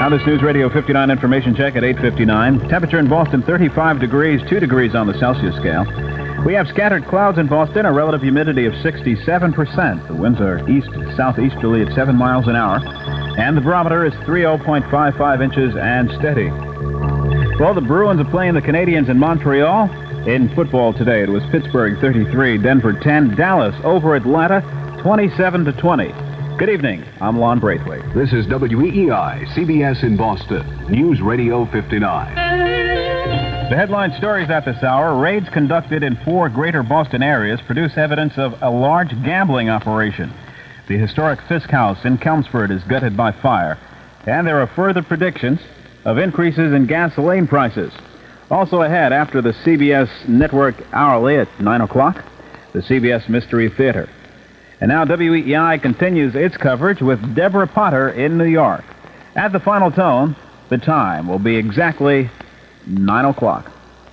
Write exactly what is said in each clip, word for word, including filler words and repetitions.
Now this News Radio fifty-nine information check at eight fifty-nine. Temperature in Boston, thirty-five degrees, two degrees on the Celsius scale. We have scattered clouds in Boston, a relative humidity of sixty-seven percent. The winds are east-southeasterly at seven miles an hour. And the barometer is thirty point five five inches and steady. Well, the Bruins are playing the Canadiens in Montreal. In football today, it was Pittsburgh thirty-three, Denver ten, Dallas over Atlanta twenty-seven to twenty. Good evening. I'm Lon Braithwaite. This is W E E I, C B S in Boston, News Radio fifty-nine. The headline stories at this hour: raids conducted in four greater Boston areas produce evidence of a large gambling operation. The historic Fisk House in Chelmsford is gutted by fire. And there are further predictions of increases in gasoline prices. Also ahead, after the C B S Network Hourly at nine o'clock, the C B S Mystery Theater. And now W E E I continues its coverage with Deborah Potter in New York. At the final tone, the time will be exactly nine o'clock.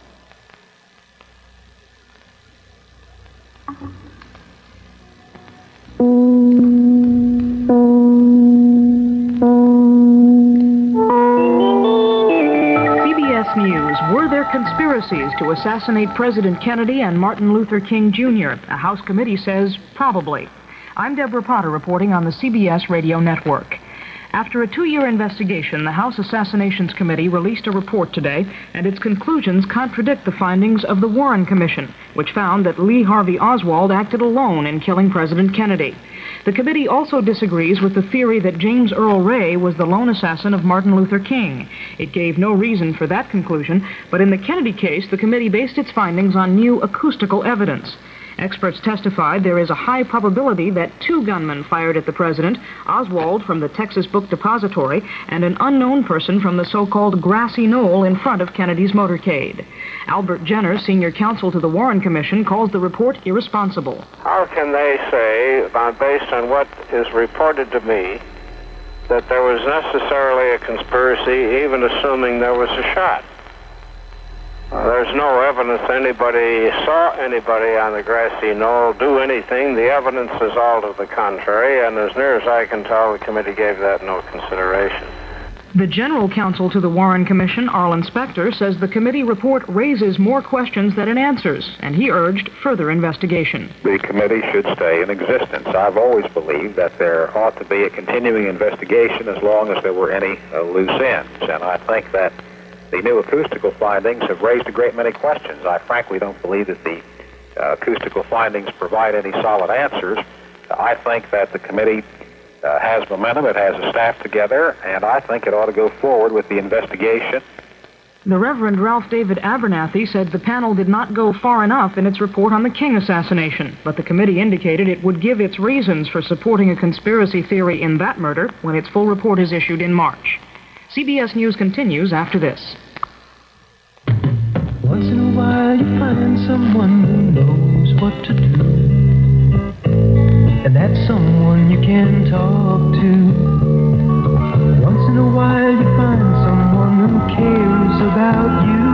C B S News. Were there conspiracies to assassinate President Kennedy and Martin Luther King Junior? A House committee says probably. I'm Deborah Potter reporting on the C B S Radio Network. After a two-year investigation, the House Assassinations Committee released a report today, and its conclusions contradict the findings of the Warren Commission, which found that Lee Harvey Oswald acted alone in killing President Kennedy. The committee also disagrees with the theory that James Earl Ray was the lone assassin of Martin Luther King. It gave no reason for that conclusion, but in the Kennedy case, the committee based its findings on new acoustical evidence. Experts testified there is a high probability that two gunmen fired at the president, Oswald from the Texas Book Depository and an unknown person from the so-called grassy knoll in front of Kennedy's motorcade. Albert Jenner, senior counsel to the Warren Commission, calls the report irresponsible. How can they say, based on what is reported to me, that there was necessarily a conspiracy, even assuming there was a shot? Uh, there's no evidence anybody saw anybody on the grassy knoll do anything. The evidence is all to the contrary, and as near as I can tell, the committee gave that no consideration. The general counsel to the Warren Commission, Arlen Specter, says the committee report raises more questions than it answers, and he urged further investigation. The committee should stay in existence. I've always believed that there ought to be a continuing investigation as long as there were any uh, loose ends, and I think that the new acoustical findings have raised a great many questions. I frankly don't believe that the uh, acoustical findings provide any solid answers. I think that the committee uh, has momentum, it has a staff together, and I think it ought to go forward with the investigation. The Reverend Ralph David Abernathy said the panel did not go far enough in its report on the King assassination, but the committee indicated it would give its reasons for supporting a conspiracy theory in that murder when its full report is issued in March. C B S News continues after this. Once in a while you find someone who knows what to do, and that's someone you can talk to. Once in a while you find someone who cares about you,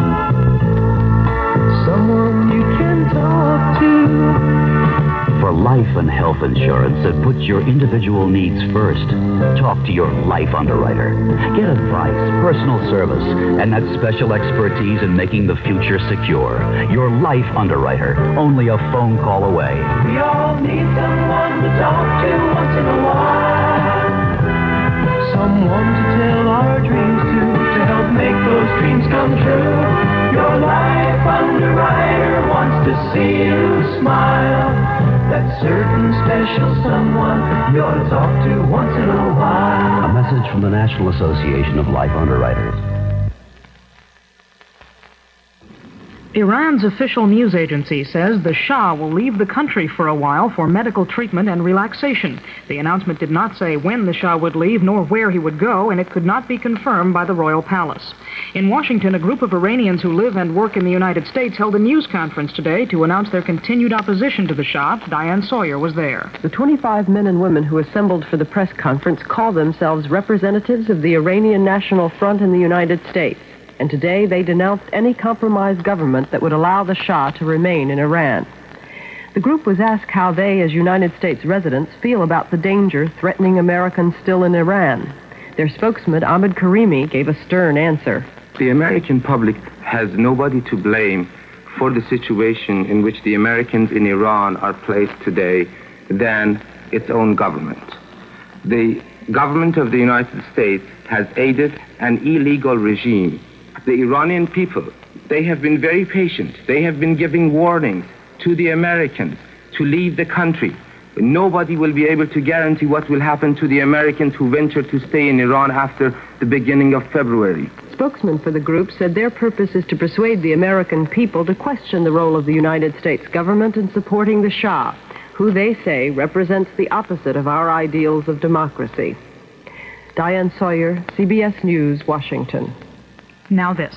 someone you can talk to. For life and health insurance that puts your individual needs first, talk to your life underwriter. Get advice, personal service, and that special expertise in making the future secure. Your life underwriter, only a phone call away. We all need someone to talk to once in a while. Someone to tell our dreams to, to help make those dreams come true. Your life underwriter wants to see you smile. That certain special someone you ought to talk to once in a while. A message from the National Association of Life Underwriters. Iran's official news agency says the Shah will leave the country for a while for medical treatment and relaxation. The announcement did not say when the Shah would leave nor where he would go, and it could not be confirmed by the royal palace. In Washington, a group of Iranians who live and work in the United States held a news conference today to announce their continued opposition to the Shah. Diane Sawyer was there. The twenty-five men and women who assembled for the press conference call themselves representatives of the Iranian National Front in the United States. And today they denounced any compromise government that would allow the Shah to remain in Iran. The group was asked how they, as United States residents, feel about the danger threatening Americans still in Iran. Their spokesman, Ahmed Karimi, gave a stern answer. The American public has nobody to blame for the situation in which the Americans in Iran are placed today than its own government. The government of the United States has aided an illegal regime. The Iranian people, they have been very patient. They have been giving warnings to the Americans to leave the country. Nobody will be able to guarantee what will happen to the Americans who venture to stay in Iran after the beginning of February. Spokesman for the group said their purpose is to persuade the American people to question the role of the United States government in supporting the Shah, who they say represents the opposite of our ideals of democracy. Diane Sawyer, C B S News, Washington. Now this.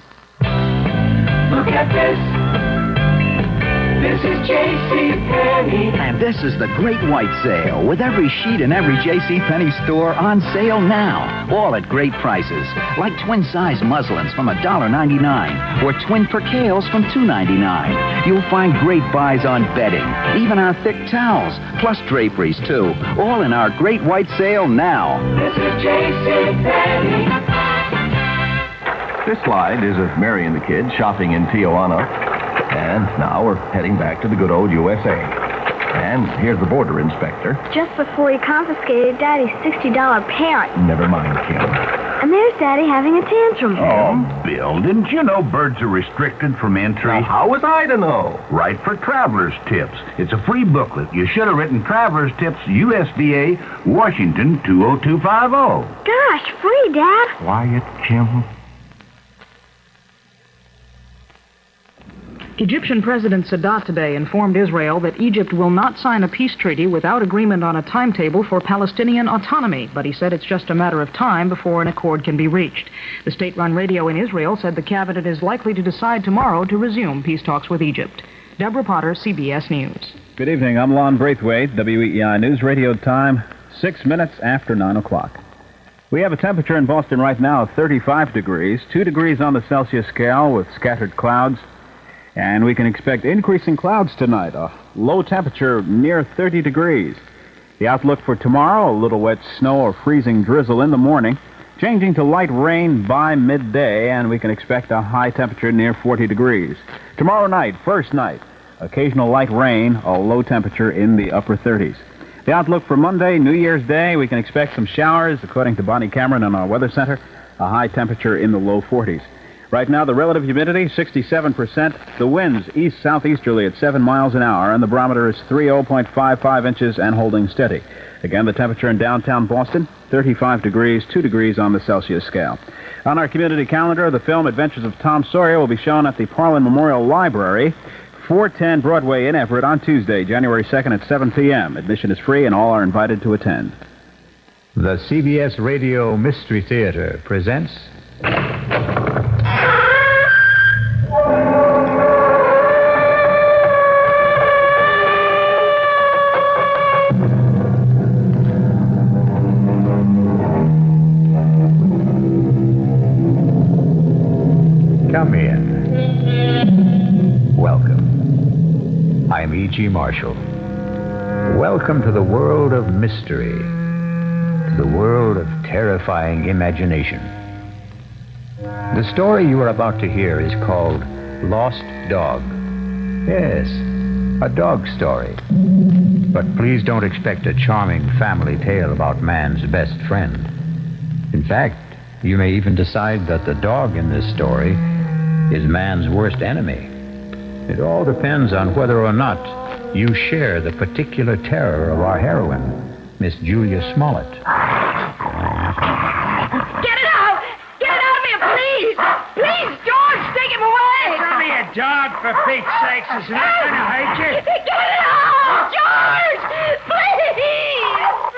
Look at this. This is JCPenney. And this is the Great White Sale, with every sheet in every JCPenney store on sale now. All at great prices, like twin-size muslins from one dollar ninety-nine or twin percales from two ninety-nine. You'll find great buys on bedding, even our thick towels, plus draperies, too. All in our Great White Sale now. This is JCPenney. This slide is of Mary and the kids shopping in Tijuana. And now we're heading back to the good old U S A. And here's the border inspector. Just before he confiscated Daddy's sixty dollar parrot. Never mind, Kim. And there's Daddy having a tantrum. Oh, Bill, didn't you know birds are restricted from entry? Now, how was I to know? Right for Traveler's Tips. It's a free booklet. You should have written Traveler's Tips, U S D A, Washington two oh two five oh. Gosh, free, Dad. Quiet, Kim. Egyptian President Sadat today informed Israel that Egypt will not sign a peace treaty without agreement on a timetable for Palestinian autonomy, but he said it's just a matter of time before an accord can be reached. The state-run radio in Israel said the cabinet is likely to decide tomorrow to resume peace talks with Egypt. Deborah Potter, C B S News. Good evening. I'm Lon Braithwaite, W E E I News Radio time, six minutes after nine o'clock. We have a temperature in Boston right now of thirty-five degrees, two degrees on the Celsius scale with scattered clouds. And we can expect increasing clouds tonight, a low temperature near thirty degrees. The outlook for tomorrow, a little wet snow or freezing drizzle in the morning, changing to light rain by midday, and we can expect a high temperature near forty degrees. Tomorrow night, first night, occasional light rain, a low temperature in the upper thirties. The outlook for Monday, New Year's Day, we can expect some showers, according to Bonnie Cameron in our weather center, a high temperature in the low forties. Right now, the relative humidity, sixty-seven percent. The winds east-southeasterly at seven miles an hour, and the barometer is thirty point five five inches and holding steady. Again, the temperature in downtown Boston, thirty-five degrees, two degrees on the Celsius scale. On our community calendar, the film Adventures of Tom Sawyer will be shown at the Parlin Memorial Library, four ten Broadway in Everett on Tuesday, January second at seven p.m. Admission is free, and all are invited to attend. The C B S Radio Mystery Theater presents... Come in. Welcome. I'm E G. Marshall. Welcome to the world of mystery, to the world of terrifying imagination. The story you are about to hear is called Lost Dog. Yes, a dog story. But please don't expect a charming family tale about man's best friend. In fact, you may even decide that the dog in this story is man's worst enemy. It all depends on whether or not you share the particular terror of our heroine, Miss Julia Smollett. Get it out! Get it out of me, please! Please, George, take him away! It's only a dog, for Pete's sakes. It's not going to hurt you. Get it out! George! Please!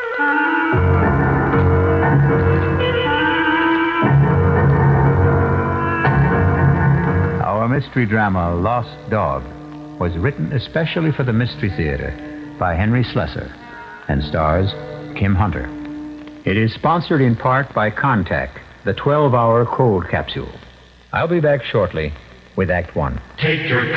Our mystery drama, Lost Dog, was written especially for the Mystery Theater by Henry Slessor and stars Kim Hunter. It is sponsored in part by Contact, the twelve-hour cold capsule. I'll be back shortly with Act One. Take your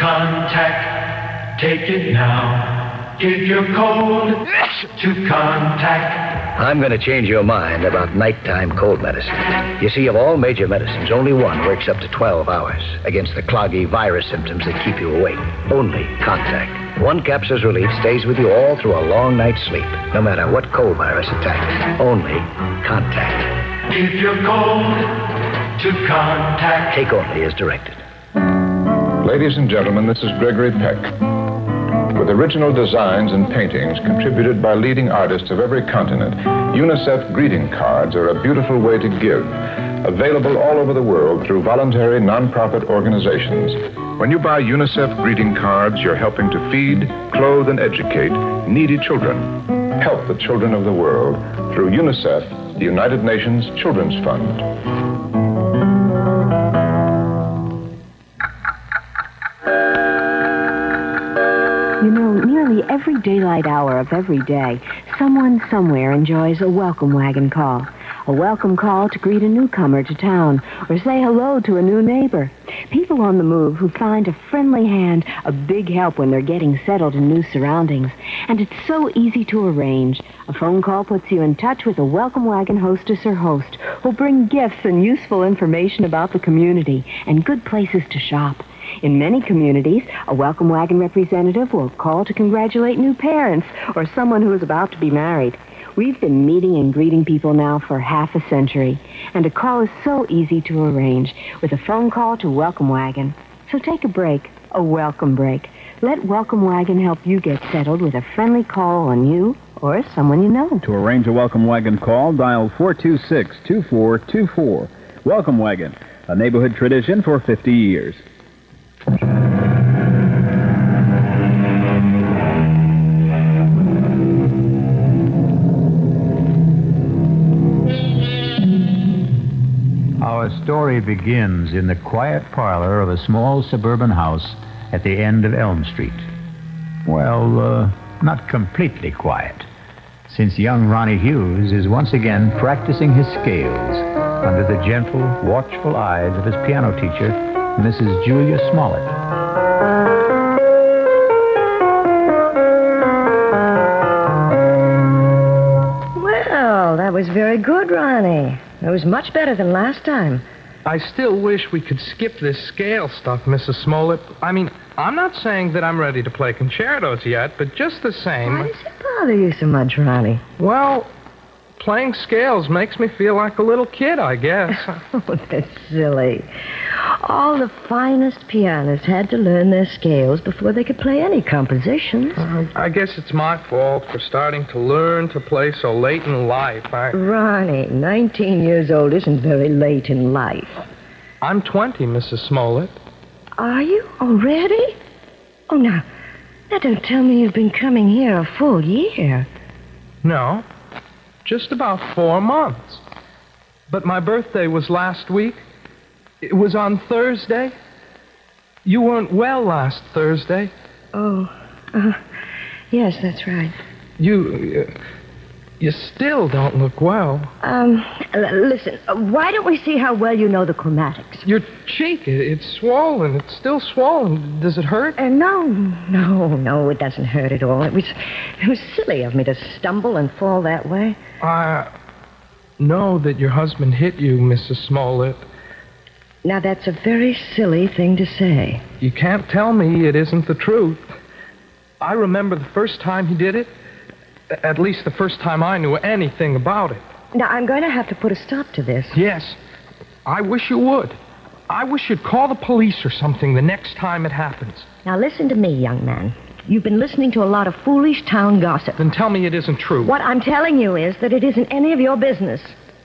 Contact, take it now. Give your cold to Contact. I'm going to change your mind about nighttime cold medicine. You see, of all major medicines, only one works up to twelve hours against the cloggy virus symptoms that keep you awake. Only Contact. One capsule's relief stays with you all through a long night's sleep, no matter what cold virus attacks. Only Contact. If you're cold, to Contact. Take only as directed. Ladies and gentlemen, this is Gregory Peck. With original designs and paintings contributed by leading artists of every continent, UNICEF greeting cards are a beautiful way to give, available all over the world through voluntary non-profit organizations. When you buy UNICEF greeting cards, you're helping to feed, clothe, and educate needy children. Help the children of the world through UNICEF, the United Nations Children's Fund. You know, nearly every daylight hour of every day, someone somewhere enjoys a welcome wagon call. A welcome call to greet a newcomer to town or say hello to a new neighbor. People on the move who find a friendly hand a big help when they're getting settled in new surroundings. And it's so easy to arrange. A phone call puts you in touch with a welcome wagon hostess or host who'll bring gifts and useful information about the community and good places to shop. In many communities, a welcome wagon representative will call to congratulate new parents or someone who is about to be married. We've been meeting and greeting people now for half a century, and a call is so easy to arrange with a phone call to Welcome Wagon. So take a break, a welcome break. Let Welcome Wagon help you get settled with a friendly call on you or someone you know. To arrange a Welcome Wagon call, dial four two six, two four two four. Welcome Wagon, a neighborhood tradition for fifty years. Our story begins in the quiet parlor of a small suburban house at the end of Elm Street. Well, uh, not completely quiet, since young Ronnie Hughes is once again practicing his scales under the gentle, watchful eyes of his piano teacher, Missus Julia Smollett. Well, that was very good, Ronnie. It was much better than last time. I still wish we could skip this scale stuff, Missus Smollett. I mean, I'm not saying that I'm ready to play concertos yet, but just the same... Why does it bother you so much, Ronnie? Well, playing scales makes me feel like a little kid, I guess. Oh, that's silly. All the finest pianists had to learn their scales before they could play any compositions. Uh, I guess it's my fault for starting to learn to play so late in life. I... Ronnie, nineteen years old isn't very late in life. I'm twenty, Missus Smollett. Are you already? Oh, now, now don't tell me you've been coming here a full year. No, just about four months. But my birthday was last week. It was on Thursday. You weren't well last Thursday. Oh, uh, yes, that's right. You, uh, you still don't look well. Um, l- listen, uh, why don't we see how well you know the chromatics? Your cheek, it, it's swollen. It's still swollen. Does it hurt? Uh, no, no, no, it doesn't hurt at all. It was, it was silly of me to stumble and fall that way. I know that your husband hit you, Missus Smollett. Now, that's a very silly thing to say. You can't tell me it isn't the truth. I remember the first time he did it. At least the first time I knew anything about it. Now, I'm going to have to put a stop to this. Yes. I wish you would. I wish you'd call the police or something the next time it happens. Now, listen to me, young man. You've been listening to a lot of foolish town gossip. Then tell me it isn't true. What I'm telling you is that it isn't any of your business.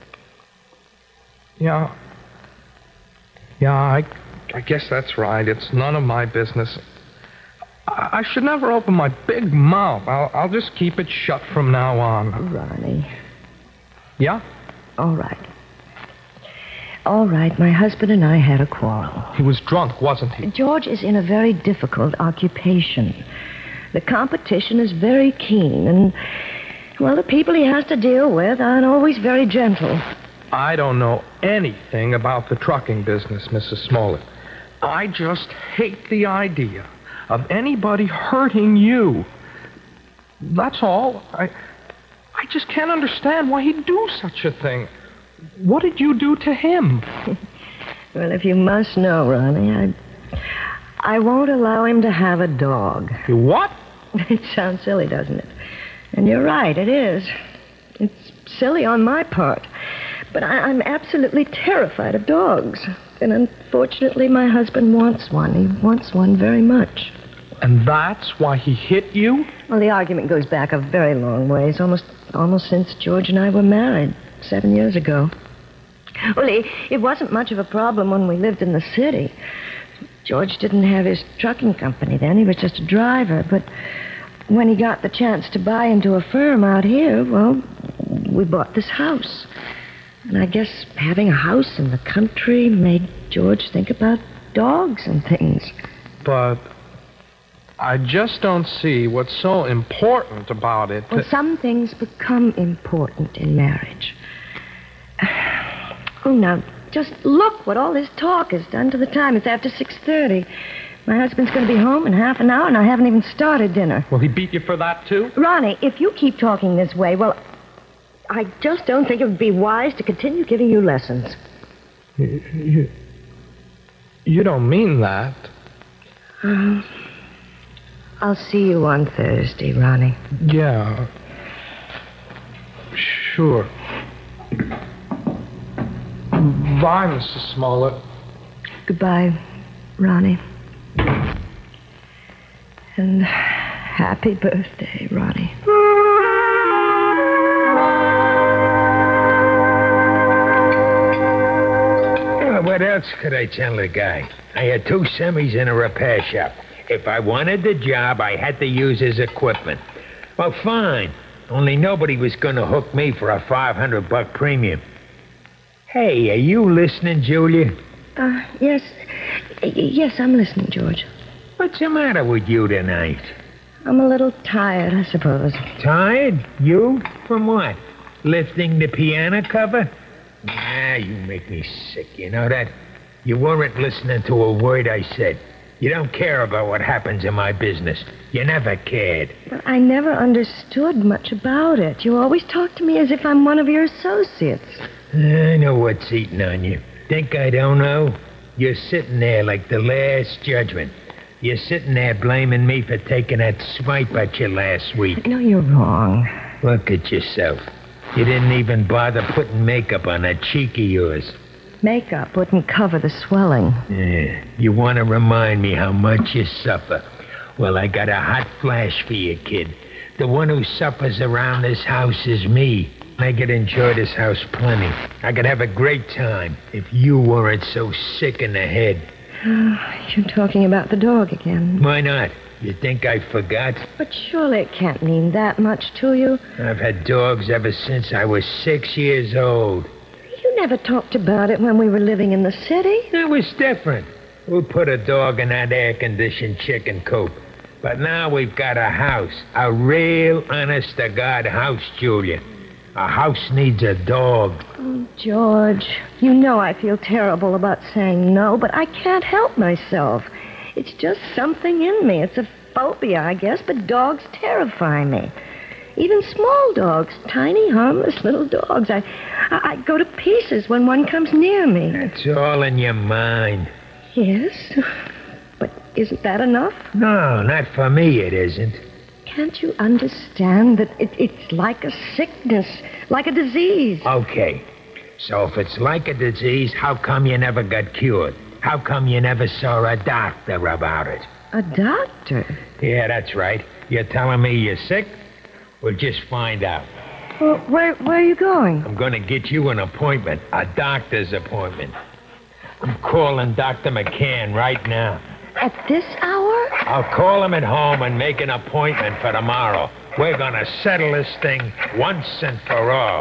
Yeah. Yeah, I, I guess that's right. It's none of my business. I, I should never open my big mouth. I'll, I'll just keep it shut from now on. Ronnie. Yeah? All right. All right, my husband and I had a quarrel. He was drunk, wasn't he? George is in a very difficult occupation. The competition is very keen, and, well, the people he has to deal with aren't always very gentle. I don't know anything about the trucking business, Missus Smollett. I just hate the idea of anybody hurting you. That's all. I I I just can't understand why he'd do such a thing. What did you do to him? Well, if you must know, Ronnie, I... I won't allow him to have a dog. You what? It sounds silly, doesn't it? And you're right, it is. It's silly on my part. But I, I'm absolutely terrified of dogs. And unfortunately, my husband wants one. He wants one very much. And that's why he hit you? Well, the argument goes back a very long ways, almost, almost since George and I were married, seven years ago. Well, it, it wasn't much of a problem when we lived in the city. George didn't have his trucking company then. He was just a driver. But when he got the chance to buy into a firm out here, well, we bought this house. And I guess having a house in the country made George think about dogs and things. But I just don't see what's so important about it. Well, some things become important in marriage. Oh, now, just look what all this talk has done to the time. It's after six thirty. My husband's going to be home in half an hour, and I haven't even started dinner. Will he beat you for that, too? Ronnie, if you keep talking this way, well, I just don't think it would be wise to continue giving you lessons. You, you, you don't mean that. Uh, I'll see you on Thursday, Ronnie. Yeah. Sure. Bye, Missus Smollett. Goodbye, Ronnie. And happy birthday, Ronnie. Well, what else could I tell the guy? I had two semis in a repair shop. If I wanted the job, I had to use his equipment. Well, fine. Only nobody was going to hook me for a five hundred buck premium. Hey, are you listening, Julia? Uh, yes. Yes, I'm listening, George. What's the matter with you tonight? I'm a little tired, I suppose. Tired? You? From what? Lifting the piano cover? Ah, you make me sick, you know that? You weren't listening to a word I said. You don't care about what happens in my business. You never cared. But I never understood much about it. You always talk to me as if I'm one of your associates. I know what's eating on you. Think I don't know? You're sitting there like the Last Judgment. You're sitting there blaming me for taking that swipe at you last week. No, you're wrong. Look at yourself. You didn't even bother putting makeup on that cheek of yours. Makeup wouldn't cover the swelling. Yeah, you want to remind me how much you suffer. Well, I got a hot flash for you, kid. The one who suffers around this house is me. I could enjoy this house plenty. I could have a great time if you weren't so sick in the head. Oh, you're talking about the dog again. Why not? You think I forgot? But surely it can't mean that much to you. I've had dogs ever since I was six years old. You never talked about it when we were living in the city. That was different. We put a dog in that air-conditioned chicken coop. But now we've got a house. A real, honest-to-God house, Julia. A house needs a dog. Oh, George, you know I feel terrible about saying no, but I can't help myself. It's just something in me. It's a phobia, I guess, but dogs terrify me. Even small dogs, tiny, harmless little dogs. I, I, I go to pieces when one comes near me. It's all in your mind. Yes, but isn't that enough? No, not for me it isn't. Can't you understand that it, it's like a sickness, like a disease? Okay, so if it's like a disease, how come you never got cured? How come you never saw a doctor about it? A doctor? Yeah, that's right. You're telling me you're sick? We'll just find out. Well, where, where are you going? I'm going to get you an appointment, a doctor's appointment. I'm calling Doctor McCann right now. At this hour? I'll call him at home and make an appointment for tomorrow. We're going to settle this thing once and for all.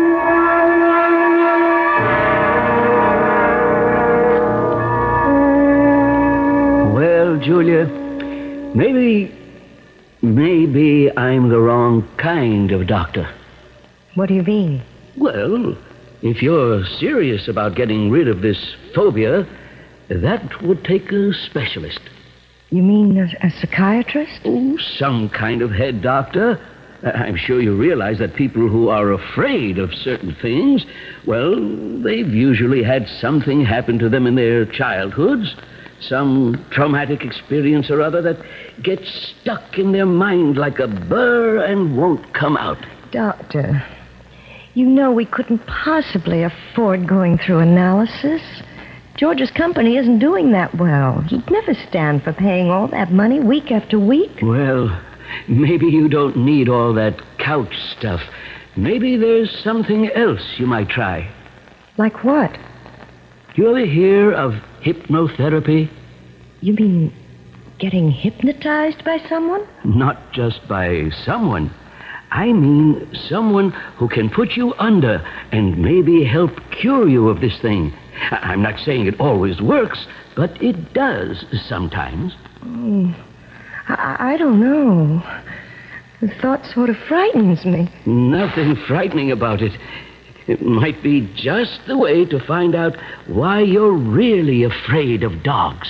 Well, Julia, maybe, maybe I'm the wrong kind of doctor. What do you mean? Well, if you're serious about getting rid of this phobia, that would take a specialist. You mean a, a psychiatrist? Oh, some kind of head doctor. I'm sure you realize that people who are afraid of certain things, well, they've usually had something happen to them in their childhoods, some traumatic experience or other that gets stuck in their mind like a burr and won't come out. Doctor, you know we couldn't possibly afford going through analysis. George's company isn't doing that well. He'd never stand for paying all that money week after week. Well, maybe you don't need all that couch stuff. Maybe there's something else you might try. Like what? Do you ever hear of hypnotherapy? You mean getting hypnotized by someone? Not just by someone. I mean someone who can put you under and maybe help cure you of this thing. I'm not saying it always works, but it does sometimes. Oh, I, I don't know. The thought sort of frightens me. Nothing frightening about it. It might be just the way to find out why you're really afraid of dogs.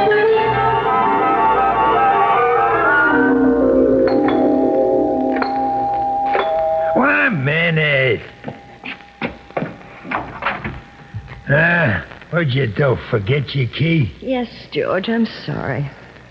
One minute. Ah, what'd you do? Forget your key? Yes, George, I'm sorry.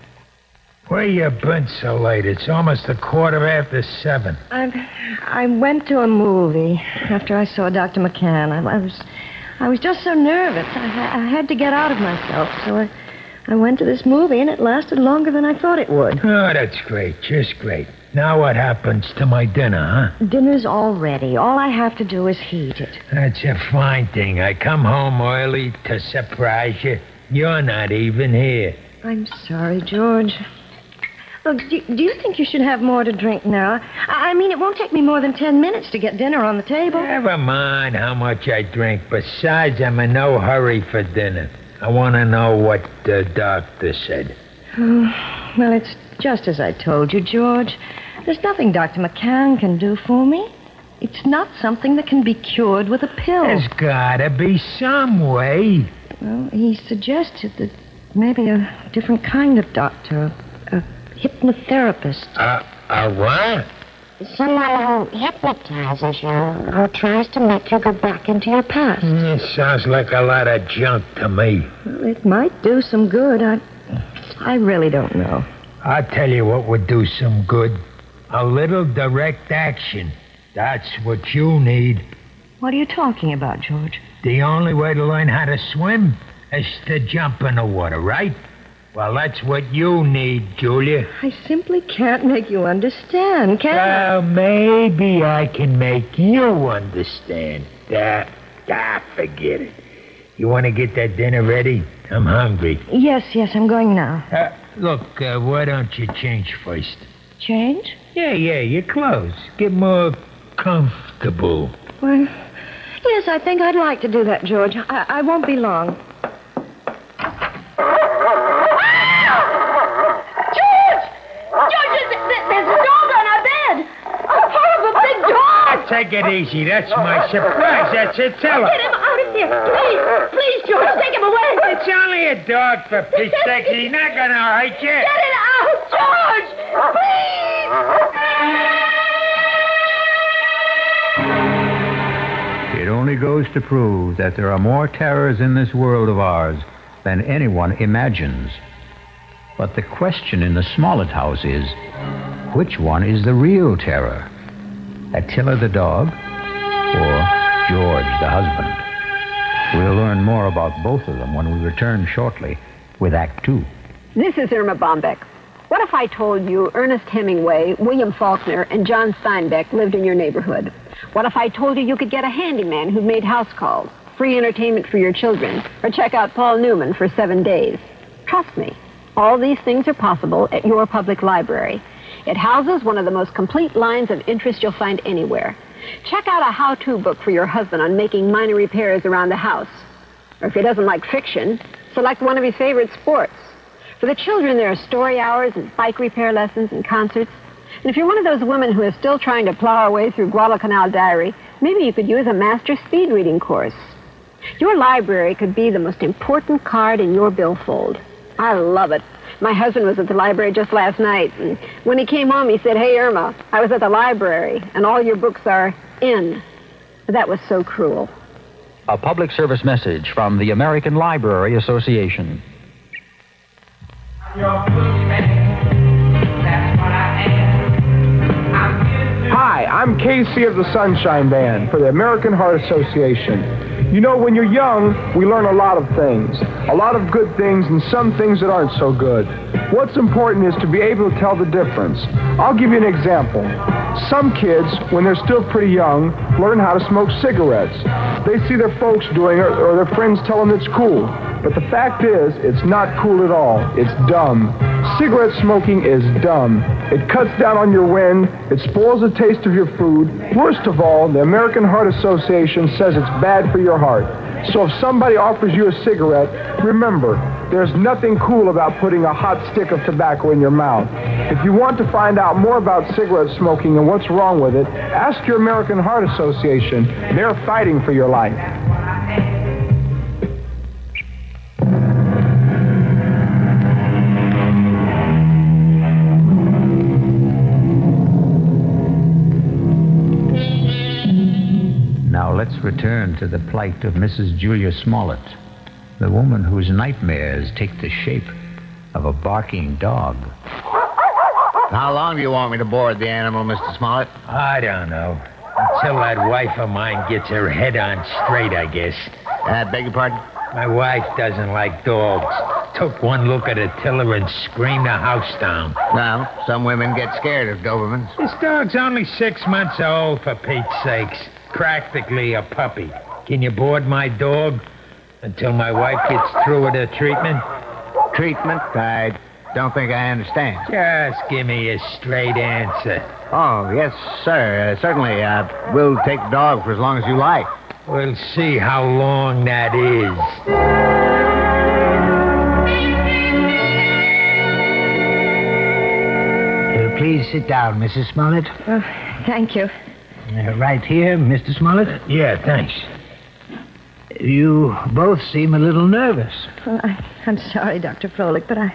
Where you been so late? It's almost a quarter after seven. I I went to a movie after I saw Doctor McCann. I, I was I was just so nervous. I, I had to get out of myself, so I I went to this movie, and it lasted longer than I thought it would. Oh, that's great. Just great. Now what happens to my dinner, huh? Dinner's all ready. All I have to do is heat it. That's a fine thing. I come home early to surprise you. You're not even here. I'm sorry, George. Look, do, do you think you should have more to drink now? I, I mean, it won't take me more than ten minutes to get dinner on the table. Never mind how much I drink. Besides, I'm in no hurry for dinner. I want to know what the doctor said. Oh, well, it's just as I told you, George. There's nothing Doctor McCann can do for me. It's not something that can be cured with a pill. There's gotta be some way. Well, he suggested that maybe a different kind of doctor, a hypnotherapist. Uh, a what? Someone who hypnotizes you or tries to make you go back into your past. It sounds like a lot of junk to me. Well, it might do some good. I, I really don't know. I'll tell you what would do some good. A little direct action. That's what you need. What are you talking about, George? The only way to learn how to swim is to jump in the water, right? Well, that's what you need, Julia. I simply can't make you understand, can I? Well, maybe I can make you understand. Ah, ah, forget it. You want to get that dinner ready? I'm hungry. Yes, yes, I'm going now. Uh, look, uh, why don't you change first? Change? Yeah, yeah, your clothes. Get more comfortable. Well, yes, I think I'd like to do that, George. I, I won't be long. George! George, there's a dog on our bed! A horrible big dog! Take it easy. That's my surprise. That's it. Tell her. Get him out of here. Please, please, George, take him away. It's only a dog, for Pete's sake. He's not going to hurt you. Get it out, George! Please! It only goes to prove that there are more terrors in this world of ours than anyone imagines. But the question in the Smollett house is, which one is the real terror? Attila the dog or George the husband? We'll learn more about both of them when we return shortly with Act Two. This is Irma Bombeck. What if I told you Ernest Hemingway, William Faulkner, and John Steinbeck lived in your neighborhood? What if I told you you could get a handyman who made house calls, free entertainment for your children, or check out Paul Newman for seven days? Trust me, all these things are possible at your public library. It houses one of the most complete lines of interest you'll find anywhere. Check out a how-to book for your husband on making minor repairs around the house. Or if he doesn't like fiction, select one of his favorite sports. For the children, there are story hours and bike repair lessons and concerts. And if you're one of those women who is still trying to plow her way through Guadalcanal Diary, maybe you could use a master speed reading course. Your library could be the most important card in your billfold. I love it. My husband was at the library just last night, and when he came home, he said, "Hey, Irma, I was at the library, and all your books are in." That was so cruel. A public service message from the American Library Association. Hi, I'm Casey of the Sunshine Band for the American Heart Association. You know, when you're young, we learn a lot of things. A lot of good things and some things that aren't so good. What's important is to be able to tell the difference. I'll give you an example. Some kids, when they're still pretty young, learn how to smoke cigarettes. They see their folks doing it or their friends tell them it's cool. But the fact is, it's not cool at all. It's dumb. Cigarette smoking is dumb. It cuts down on your wind. It spoils the taste of your food. Worst of all, the American Heart Association says it's bad for your heart. So if somebody offers you a cigarette, remember, there's nothing cool about putting a hot stick of tobacco in your mouth. If you want to find out more about cigarette smoking and what's wrong with it, ask your American Heart Association. They're fighting for your life. Now let's return to the plight of Missus Julia Smollett, the woman whose nightmares take the shape of a barking dog. How long do you want me to board the animal, Mister Smollett? I don't know. Until that wife of mine gets her head on straight, I guess. Uh, beg your pardon? My wife doesn't like dogs. Took one look at a tiller and screamed the house down. Well, some women get scared of Dobermans. This dog's only six months old, for Pete's sakes. Practically a puppy. Can you board my dog until my wife gets through with her treatment? Treatment? I don't think I understand. Just give me a straight answer. Oh, yes, sir. Uh, certainly. Uh, we'll take the dog for as long as you like. We'll see how long that is. Uh, please sit down, Missus Smollett. Oh, thank you. Uh, right here, Mister Smollett? Uh, yeah, thanks. You both seem a little nervous. Well, I, I'm sorry, Doctor Froelich, but I...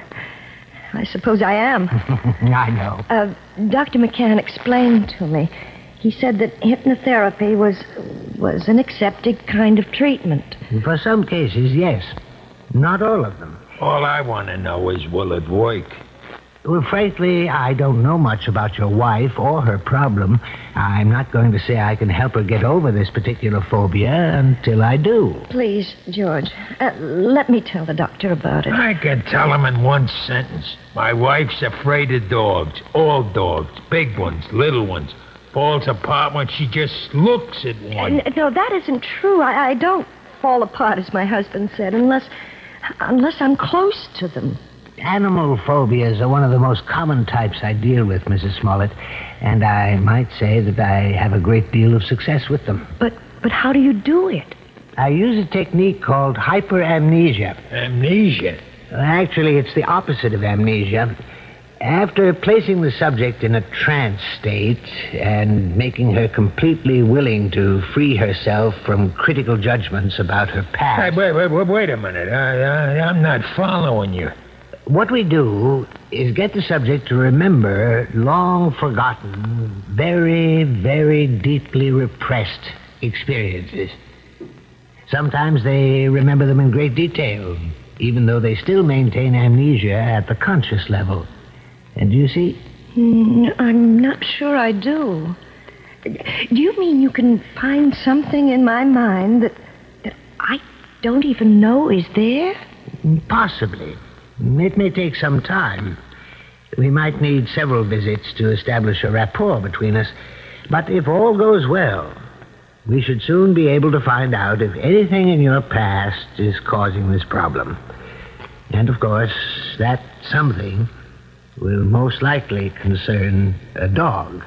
I suppose I am. I know. Uh, Doctor McCann explained to me. He said that hypnotherapy was was an accepted kind of treatment. For some cases, yes. Not all of them. All I want to know is, will it work? Well, frankly, I don't know much about your wife or her problem. I'm not going to say I can help her get over this particular phobia until I do. Please, George, uh, let me tell the doctor about it. I can tell him in one sentence. My wife's afraid of dogs. All dogs. Big ones, little ones. Falls apart when she just looks at one. Uh, no, that isn't true. I, I don't fall apart, as my husband said, unless, unless I'm close to them. Animal phobias are one of the most common types I deal with, Missus Smollett, and I might say that I have a great deal of success with them. But but how do you do it? I use a technique called hyperamnesia. Amnesia? Actually, it's the opposite of amnesia. After placing the subject in a trance state and making her completely willing to free herself from critical judgments about her past... Hey, wait, wait, wait, wait a minute. I, I, I'm not following you. What we do is get the subject to remember long-forgotten, very, very deeply repressed experiences. Sometimes they remember them in great detail, even though they still maintain amnesia at the conscious level. And you see? Mm, I'm not sure I do. Do you mean you can find something in my mind that, that I don't even know is there? Possibly. It may take some time. We might need several visits to establish a rapport between us. But if all goes well, we should soon be able to find out if anything in your past is causing this problem. And, of course, that something will most likely concern a dog.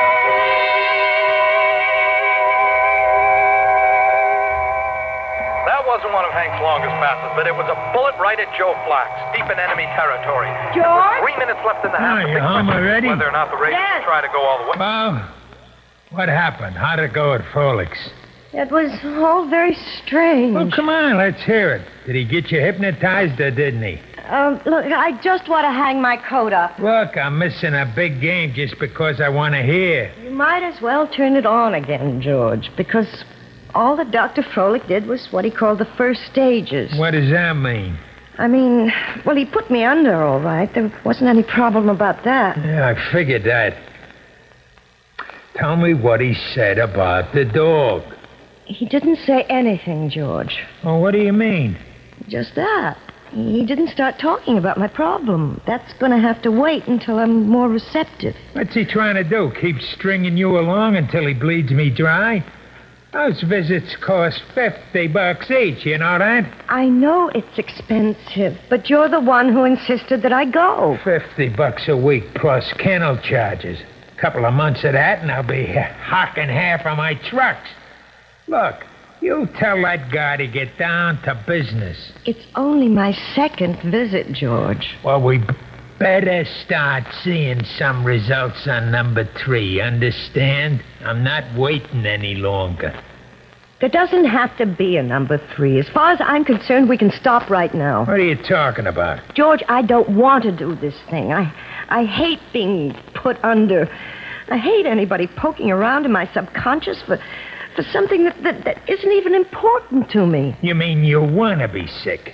Wasn't one of Hank's longest passes, but it was a bullet right at Joe Flax, deep in enemy territory. George? Three minutes left in the half. Oh, you home already? Whether or not the Raiders Yes. will try to go all the way. Well, what happened? How'd it go at Frolick's? It was all very strange. Well, come on, let's hear it. Did he get you hypnotized or didn't he? Uh, look, I just want to hang my coat up. Look, I'm missing a big game just because I want to hear. You might as well turn it on again, George, because all that Doctor Froelich did was what he called the first stages. What does that mean? I mean, well, he put me under, all right. There wasn't any problem about that. Yeah, I figured that. Tell me what he said about the dog. He didn't say anything, George. Well, what do you mean? Just that. He didn't start talking about my problem. That's going to have to wait until I'm more receptive. What's he trying to do? Keep stringing you along until he bleeds me dry? Those visits cost fifty bucks each, you know that? I know it's expensive, but you're the one who insisted that I go. Fifty bucks a week plus kennel charges. A couple of months of that, and I'll be hocking half of my trucks. Look, you tell that guy to get down to business. It's only my second visit, George. Well, we better start seeing some results on number three, understand? I'm not waiting any longer. There doesn't have to be a number three. As far as I'm concerned, we can stop right now. What are you talking about? George, I don't want to do this thing. I, I hate being put under. I hate anybody poking around in my subconscious for... for something that, that, that isn't even important to me. You mean you want to be sick?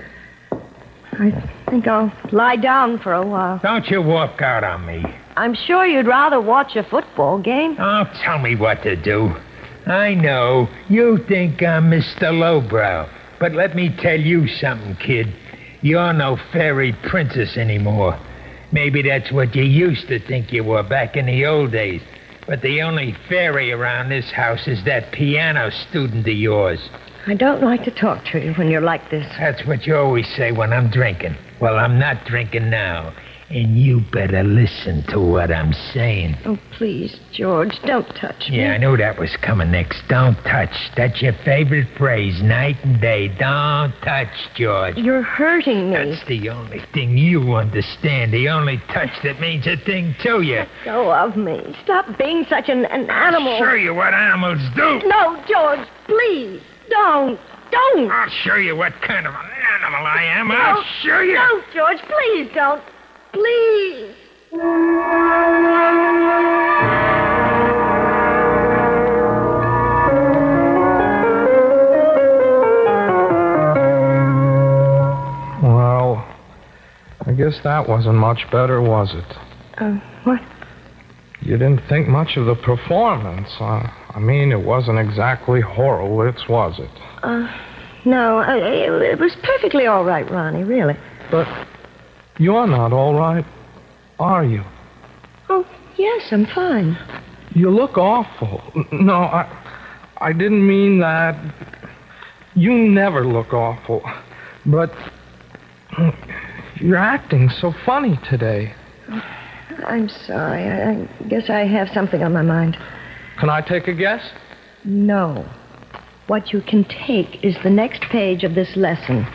I think I'll lie down for a while. Don't you walk out on me. I'm sure you'd rather watch a football game. Oh, tell me what to do. I know, you think I'm Mister Lowbrow, but let me tell you something, kid. You're no fairy princess anymore. Maybe that's what you used to think you were back in the old days. But the only fairy around this house is that piano student of yours. I don't like to talk to you when you're like this. That's what you always say when I'm drinking. Well, I'm not drinking now. And you better listen to what I'm saying. Oh, please, George, don't touch me. Yeah, I knew that was coming next. Don't touch. That's your favorite phrase, night and day. Don't touch, George. You're hurting me. That's the only thing you understand. The only touch that means a thing to you. Let go of me. Stop being such an, an animal. I'll show you what animals do. No, George, please, don't. Don't. I'll show you what kind of an animal I am. No, I'll show you. No, George, please don't. Please. Well, I guess that wasn't much better, was it? Uh, what? You didn't think much of the performance. Uh, I mean, it wasn't exactly Horowitz, was it? Uh, no, uh, it, it was perfectly all right, Ronnie, really. But you're not all right, are you? Oh, yes, I'm fine. You look awful. No, I, I didn't mean that. You never look awful. But you're acting so funny today. I'm sorry. I, I guess I have something on my mind. Can I take a guess? No. What you can take is the next page of this lesson.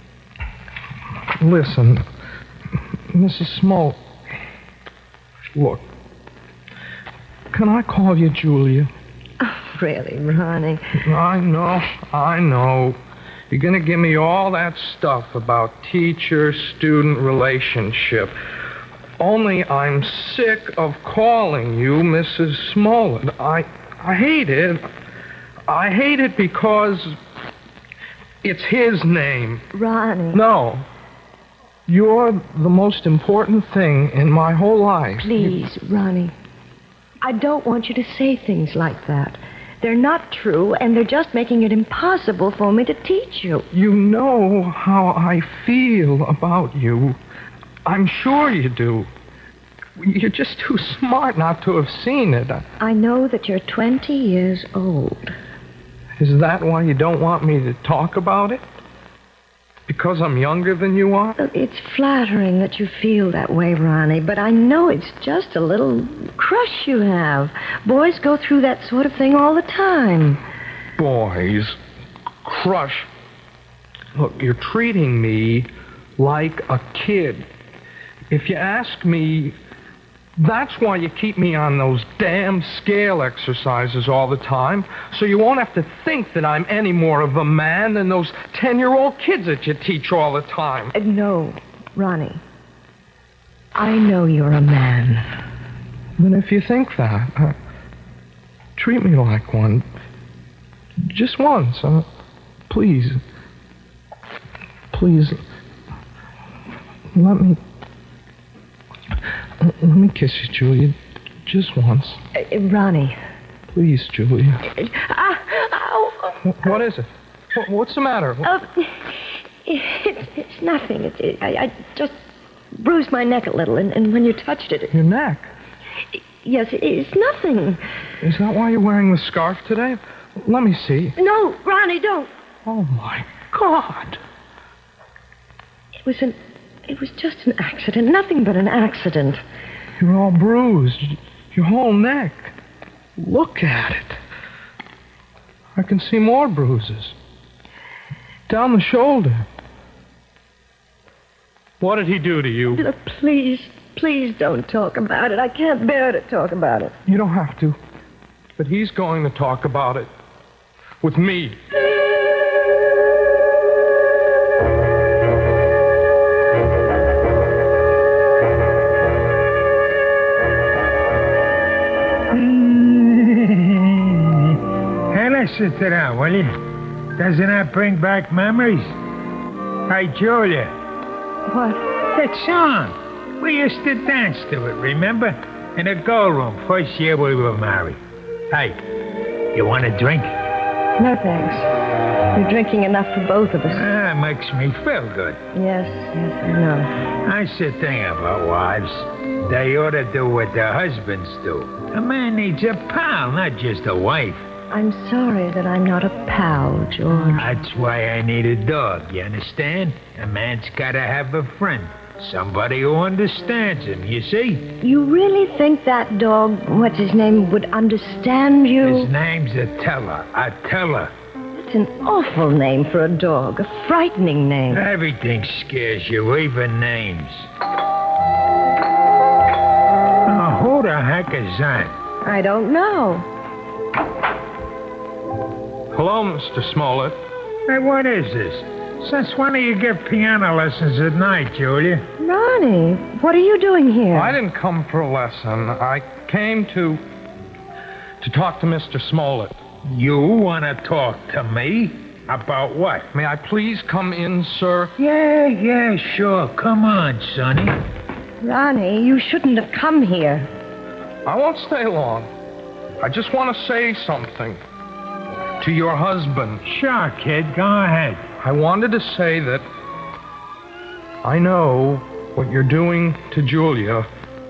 Listen, Missus Smoke. Look, can I call you Julia? Oh, really, Ronnie? I know, I know. You're going to give me all that stuff about teacher-student relationship. Only I'm sick of calling you Missus Smollett. I, I hate it. I hate it because it's his name. Ronnie. No. You're the most important thing in my whole life. Please, Ronnie. I don't want you to say things like that. They're not true, and they're just making it impossible for me to teach you. You know how I feel about you. I'm sure you do. You're just too smart not to have seen it. I know that you're twenty years old. Is that why you don't want me to talk about it? Because I'm younger than you are? It's flattering that you feel that way, Ronnie, but I know it's just a little crush you have. Boys go through that sort of thing all the time. Boys? Crush? Look, you're treating me like a kid. If you ask me, that's why you keep me on those damn scale exercises all the time, so you won't have to think that I'm any more of a man than those ten-year-old kids that you teach all the time. Uh, no, Ronnie, I know you're a man. Then if you think that, uh, treat me like one. Just once, uh, please. Please, let me... Let me kiss you, Julia. Just once. Uh, Ronnie. Please, Julia. Ah, ow. Wh- What is it? Wh- What's the matter? Uh, it's, it's nothing. It, it, I, I just bruised my neck a little, and, and when you touched it... it Your neck? Yes, it, it's nothing. Is that why you're wearing the scarf today? Let me see. No, Ronnie, don't. Oh, my God. It was an... It was just an accident. Nothing but an accident. You're all bruised. Your whole neck. Look at it. I can see more bruises. Down the shoulder. What did he do to you? Look, please, please don't talk about it. I can't bear to talk about it. You don't have to. But he's going to talk about it. With me. Hey, listen to that, will you? Doesn't that bring back memories? Hey, Julia. What? That song. We used to dance to it, remember? In the gold room, first year we were married. Hey, you want a drink? No, thanks. You're drinking enough for both of us. Ah, makes me feel good. Yes, yes, I know. That's the thing about wives. They ought to do what their husbands do. A man needs a pal, not just a wife. I'm sorry that I'm not a pal, George. That's why I need a dog, you understand? A man's gotta have a friend. Somebody who understands him, you see? You really think that dog, what's his name, would understand you? His name's Attila. Attila. It's an awful name for a dog. A frightening name. Everything scares you, even names. Oh, who the heck is that? I don't know. Hello, Mister Smollett. Hey, what is this? Since when do you give piano lessons at night, Julia? Ronnie, what are you doing here? I didn't come for a lesson. I came to... to talk to Mister Smollett. You want to talk to me? About what? May I please come in, sir? Yeah, yeah, sure. Come on, Sonny. Ronnie, you shouldn't have come here. I won't stay long. I just want to say something. To your husband. Sure, kid. Go ahead. I wanted to say that I know what you're doing to Julia.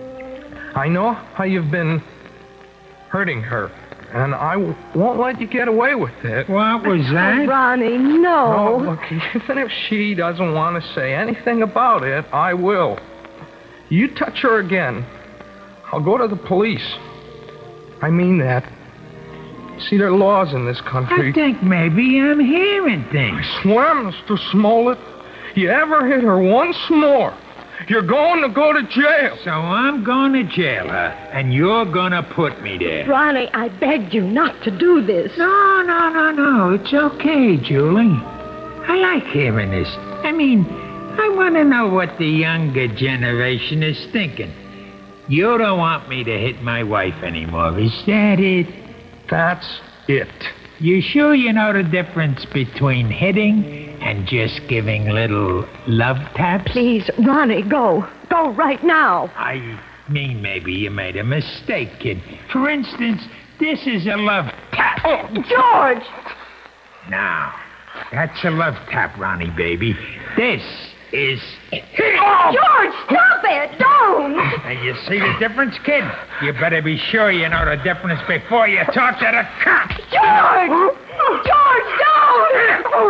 I know how you've been hurting her, and I w- won't let you get away with it. What was that? Oh, Ronnie, no. No, look, even if she doesn't want to say anything about it, I will. You touch her again, I'll go to the police. I mean that. See, there are laws in this country. I think maybe I'm hearing things. I swear, Mister Smollett, you ever hit her once more, you're going to go to jail. So I'm going to jail her, and you're going to put me there. Ronnie, I begged you not to do this. No, no, no, no. It's okay, Julie. I like hearing this. I mean, I want to know what the younger generation is thinking. You don't want me to hit my wife anymore, is that it? That's it. You sure you know the difference between hitting and just giving little love taps? Please, Ronnie, go. Go right now. I mean, maybe you made a mistake, kid. For instance, this is a love tap. Oh, George! Now, that's a love tap, Ronnie, baby. This is... Oh, George, stop it! Don't! And you see the difference, kid? You better be sure you know the difference before you talk to the cops. George! George, don't!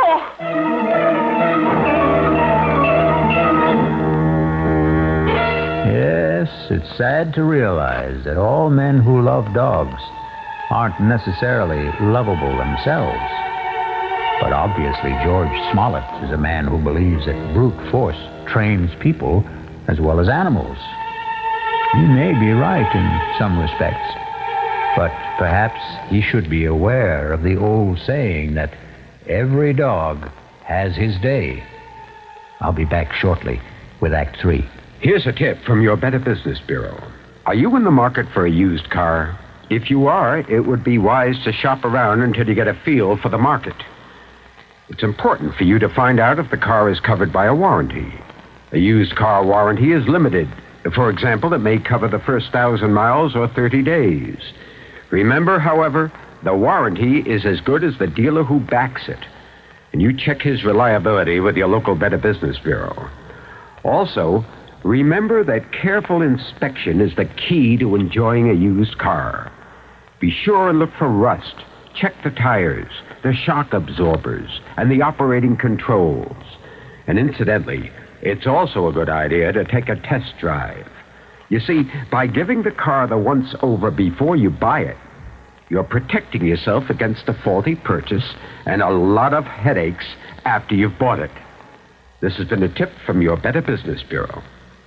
Don't! Yes, it's sad to realize that all men who love dogs aren't necessarily lovable themselves. But obviously, George Smollett is a man who believes that brute force trains people as well as animals. He may be right in some respects, but perhaps he should be aware of the old saying that every dog has his day. I'll be back shortly with Act Three. Here's a tip from your Better Business Bureau. Are you in the market for a used car? If you are, it would be wise to shop around until you get a feel for the market. It's important for you to find out if the car is covered by a warranty. A used car warranty is limited. For example, it may cover the first thousand miles or thirty days. Remember, however, the warranty is as good as the dealer who backs it. And you check his reliability with your local Better Business Bureau. Also, remember that careful inspection is the key to enjoying a used car. Be sure and look for rust. Check the tires, the shock absorbers, and the operating controls. And incidentally, it's also a good idea to take a test drive. You see, by giving the car the once-over before you buy it, you're protecting yourself against a faulty purchase and a lot of headaches after you've bought it. This has been a tip from your Better Business Bureau.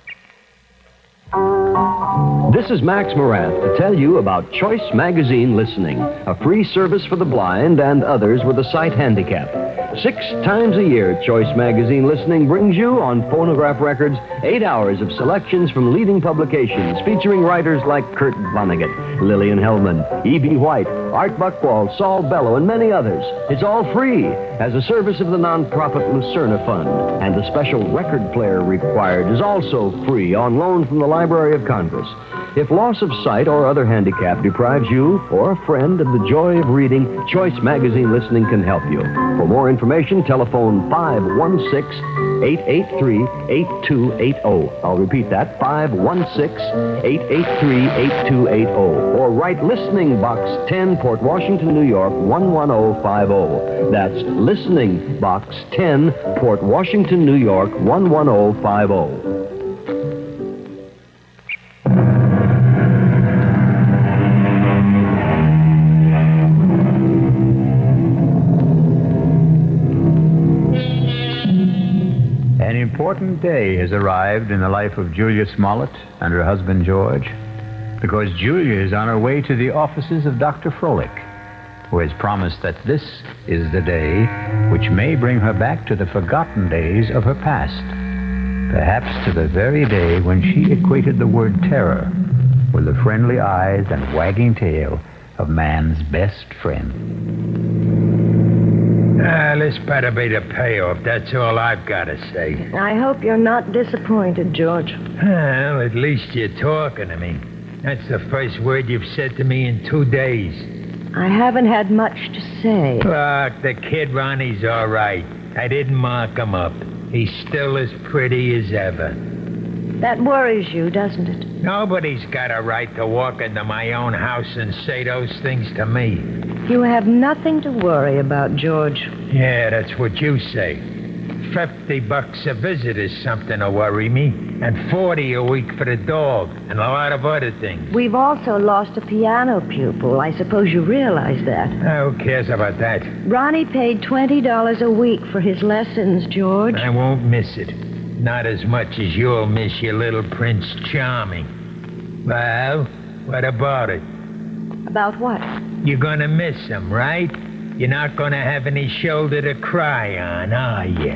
This is Max Morath to tell you about Choice Magazine Listening, a free service for the blind and others with a sight handicap. Six times a year, Choice Magazine Listening brings you, on phonograph records, eight hours of selections from leading publications featuring writers like Kurt Vonnegut, Lillian Hellman, E B. White, Art Buchwald, Saul Bellow, and many others. It's all free as a service of the nonprofit Lucerna Fund, and the special record player required is also free on loan from the Library of Congress. If loss of sight or other handicap deprives you or a friend of the joy of reading, Choice Magazine Listening can help you. For more information, telephone five one six, eight eight three, eight two eight zero. I'll repeat that, five one six, eight eight three, eight two eight zero. Or write Listening Box ten, Port Washington, New York, one one zero five zero. That's Listening Box ten, Port Washington, New York, one one zero five zero. An important day has arrived in the life of Julia Smollett and her husband George, because Julia is on her way to the offices of Doctor Froelich, who has promised that this is the day which may bring her back to the forgotten days of her past, perhaps to the very day when she equated the word terror with the friendly eyes and wagging tail of man's best friend. Ah, this better be the payoff. That's all I've got to say. I hope you're not disappointed, George. Well, at least you're talking to me. That's the first word you've said to me in two days. I haven't had much to say. Look, the kid Ronnie's all right. I didn't mark him up. He's still as pretty as ever. That worries you, doesn't it? Nobody's got a right to walk into my own house and say those things to me. You have nothing to worry about, George. Yeah, that's what you say. Fifty bucks a visit is something to worry me, and forty a week for the dog, and a lot of other things. We've also lost a piano pupil. I suppose you realize that. Who cares about that? Ronnie paid twenty dollars a week for his lessons, George. I won't miss it. Not as much as you'll miss your little Prince Charming. Well, what about it? About what? You're gonna miss him, right? You're not gonna have any shoulder to cry on, are you?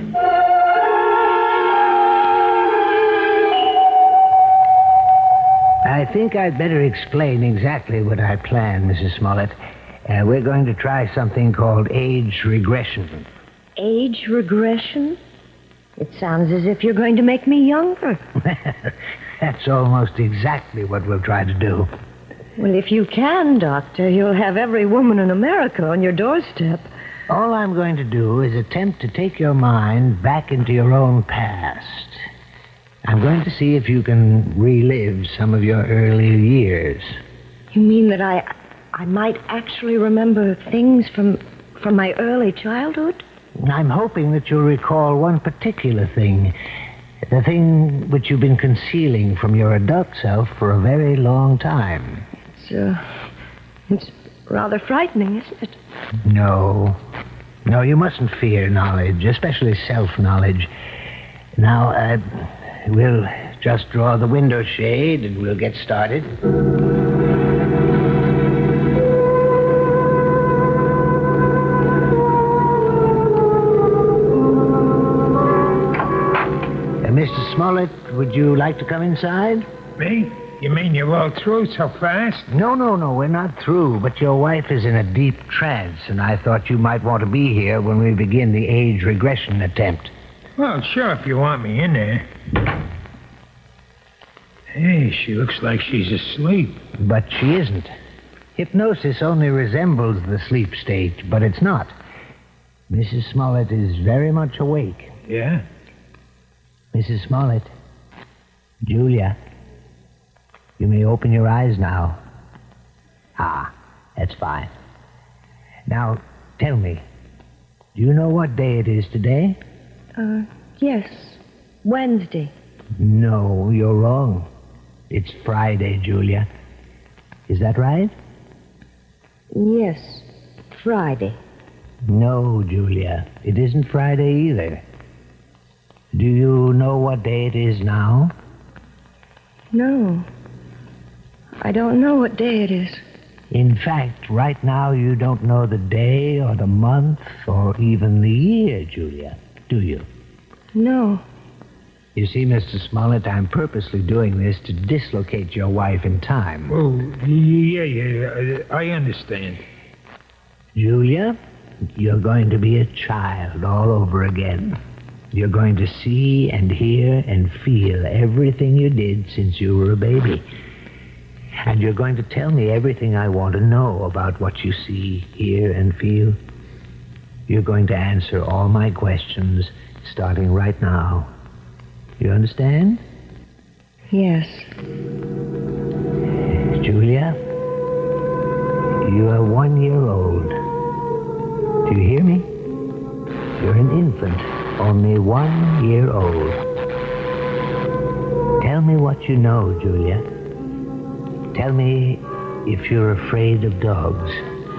I think I'd better explain exactly what I plan, Missus Smollett. Uh, we're going to try something called age regression. Age regression? It sounds as if you're going to make me younger. That's almost exactly what we'll try to do. Well, if you can, Doctor, you'll have every woman in America on your doorstep. All I'm going to do is attempt to take your mind back into your own past. I'm going to see if you can relive some of your early years. You mean that I I might actually remember things from from my early childhood? I'm hoping that you'll recall one particular thing. The thing which you've been concealing from your adult self for a very long time. It's, uh, it's rather frightening, isn't it? No. No, you mustn't fear knowledge, especially self-knowledge. Now, uh, we'll just draw the window shade and we'll get started. Mister Smollett, would you like to come inside? Me? You mean you're all through so fast? No, no, no, we're not through, but your wife is in a deep trance, and I thought you might want to be here when we begin the age regression attempt. Well, sure, if you want me in there. Hey, she looks like she's asleep. But she isn't. Hypnosis only resembles the sleep state, but it's not. Missus Smollett is very much awake. Yeah? Missus Smollett. Julia. You may open your eyes now. Ah, that's fine. Now, tell me, do you know what day it is today? Uh, yes. Wednesday. No, you're wrong. It's Friday, Julia. Is that right? Yes, Friday. No, Julia. It isn't Friday either. Do you know what day it is now? No. I don't know what day it is. In fact, right now you don't know the day or the month or even the year, Julia, do you? No. You see, Mister Smollett, I'm purposely doing this to dislocate your wife in time. Oh, yeah, yeah, I understand. Julia, you're going to be a child all over again. You're going to see and hear and feel everything you did since you were a baby. And you're going to tell me everything I want to know about what you see, hear, and feel. You're going to answer all my questions starting right now. You understand? Yes. Julia, you are one year old. Do you hear me? You're an infant, only one year old. Tell me what you know, Julia. Tell me if you're afraid of dogs.